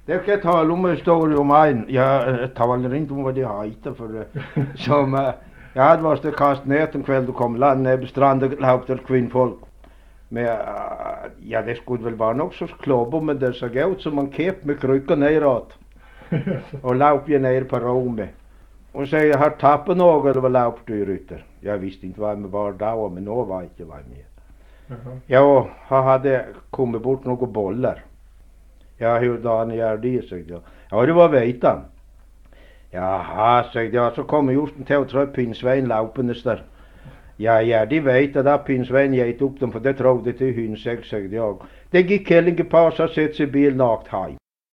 Det ska jag tala om en historia om en. Jag talar inte om vad det heter för som jag hade varit kastat nät en kväll då kom land ner på stranden laupade kvinnfolk. Men ja, det skulle väl vara något sorts klobbor, men det såg ut som man kep med kryckor neråt. Och laup ju ner på rummet. Och säger jag har tappat något eller vad laup du rytter? Jag visste inte vad jag var då, men nu var inte vad med. Ja, han hade kommit bort några bollar. Ja, hur dagen gör det, sägde jag. Ja, det var vejtan. Jaha, sägde jag, så kommer just en till och tror pinsvein laupendes där. Ja, de vet att pinsvein gett upp dem, för det trodde till hynsäck, sägde jag. Det gick Kellinge på så sätt sig bil nakt hem.